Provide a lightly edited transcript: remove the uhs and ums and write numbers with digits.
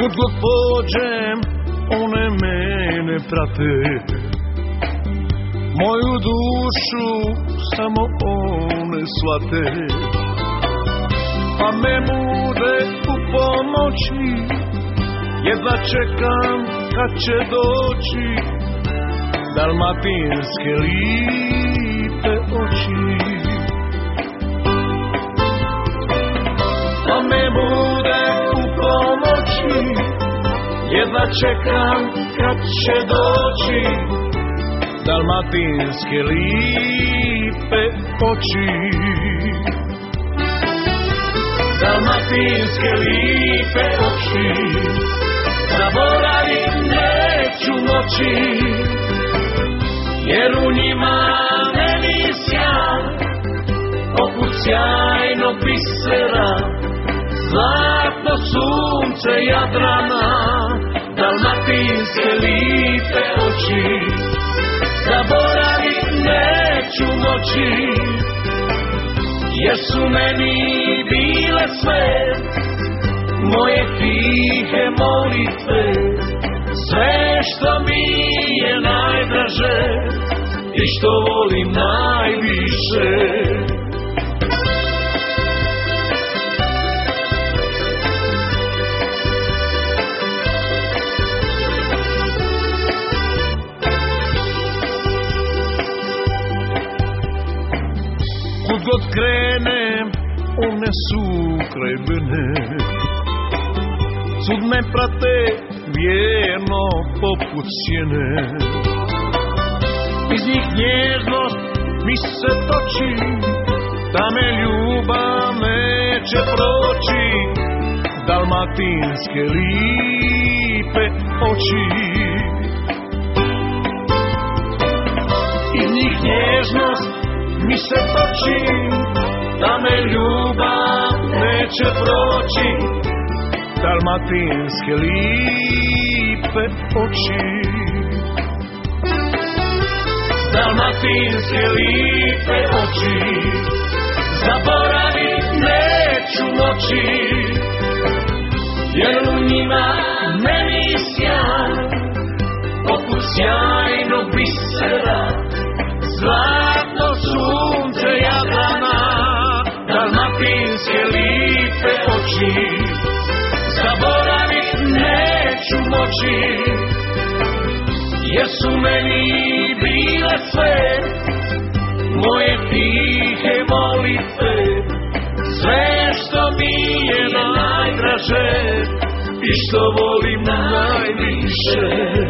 Kud god pođem, one mene prate, moju dušu samo one shvate, pa me nude u pomoći, jedva čekam kad će doći dalmatinske lipe oči. Pa me nude u pomoći, jedva čekam kad će doći dalmatinske lipe oči. Dalmatinske lipe oči, zaboravim neću moći, jer u njima meni sjaj, poput sjajnog bisera, zlatno sunce Jadrana. Dalmatinske lipe oči, zaboravim neću moći, jer su meni bile sve moje tihe molitve, sve što mi je najdraže i što volim najviše. Kud god krenem, one su kraj mene, sud me prate vjerno poput sjene. Iz njih nježnost mi se toči, da me ljubav neće proći. Dalmatinske lipe oči, iz njih nježnost mi se toči, da me ljubav neće proći. Dalmatinske lipe oči, dalmatinske lipe oči, zaboravim neću moći, jer u njima meni sjaj, poput sjajnog bisera, zlatno sunce Jadrana. Dalmatinske lipe oči, zaboravim neću moći, jer su meni bile sve moje tihe molitve, sve što mi je najdraže i što volim najviše.